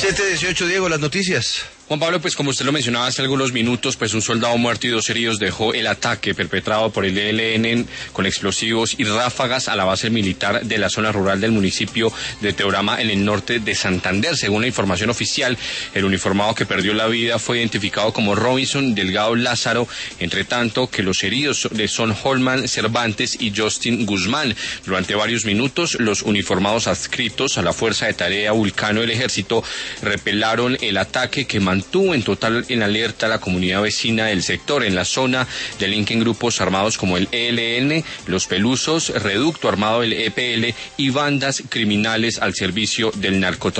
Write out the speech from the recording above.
7:18, Diego, las noticias. Juan Pablo, pues como usted lo mencionaba hace algunos minutos, pues un soldado muerto y 2 heridos dejó el ataque perpetrado por el ELN con explosivos y ráfagas a la base militar de la zona rural del municipio de Teorama en el norte de Santander. Según la información oficial, el uniformado que perdió la vida fue identificado como Robinson Delgado Lázaro, entre tanto que los heridos son Holman Cervantes y Justin Guzmán. Durante varios minutos, los uniformados adscritos a la Fuerza de Tarea Vulcano del Ejército repelaron el ataque que mantuvo en total en alerta a la comunidad vecina del sector. En la zona delinquen grupos armados como el ELN, los Pelusos, Reducto Armado del EPL y bandas criminales al servicio del narcotráfico.